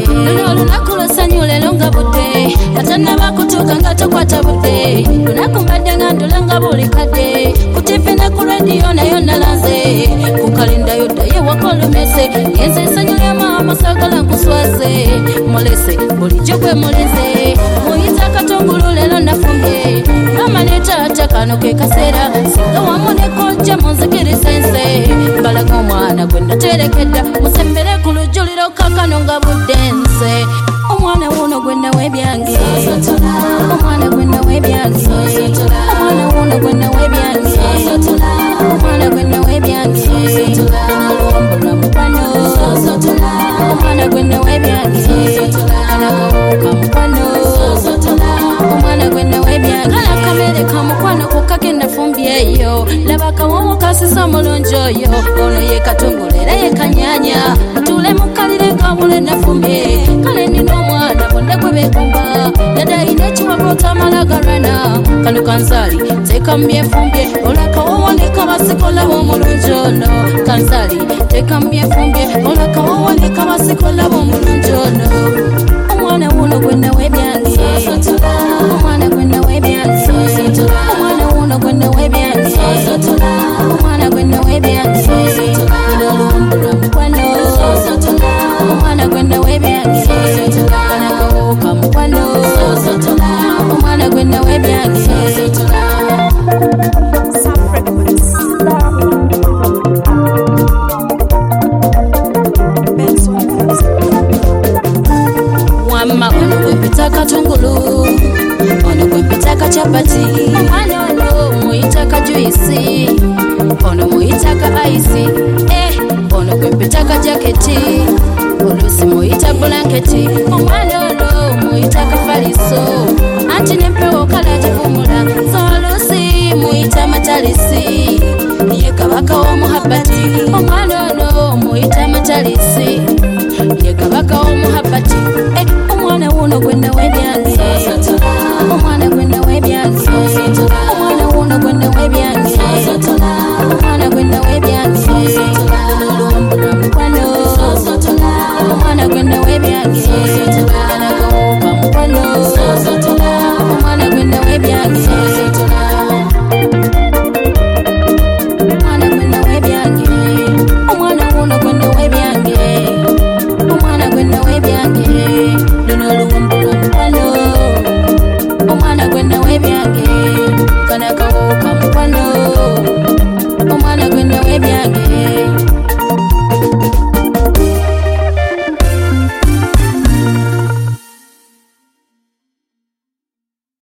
luno olunaku lw'essanyu leero nga budde atanaba kutuuka nga tokwata budde lunaku mbadde nga ndulanga buli kadde ku tivi ne ku rediyo nayo nalanze ku kalinda yodda ye wakolomese yenze essanyu lya maama saagala nkuswaze mulese bulijjo gwe mulinze muyita katungulu leero nafumbye mama ne taata kano ke kaseera singa wamu ne kojja munzikiriza ense mbalaga omwana gwe naterekedda musembere ku lujjuliro kakano nga budde nse omwana wuno gwe nawe ebyange omwana gwe nawe ebyange omwana wuno gwe nawe ebyange omwana gwe nawe ebyange nalwombulwa mukwano omwana gwe nawe ebyange anakawuka mukwano omwana gwe nawe ebyange akamere ka mukwano kukagenda fumbyeyo laba kawowo kasisa omulungi oyo ono ye katungulu era ye kanyanya atule mukalire kabule nafumbye kale nina omwana bonna gwe begumba yadayina ekiwago otamala garana kano kansali teka mubyefumbye olakawowo nekabasikolaba omulungi ono kansali teka mubyefumbye olakawowo nekabasikolaba omulungi ono omwana wuno gwe nawe ebyange omwana gwe nawe ebyange omwana wuno gwe nawe ebyange omwana gwe nawe ebyange nalwombulwa mukwano omwana gwe nawe ebyange anakawuka mukwano omwana gwe nawe ebyange wamma ono gwempita katungulu ono gwempita kacapati omwana ono muyita kajuisi ono muyita ka aisi ono gwempita kajaketi olusi muyita blanketi omwana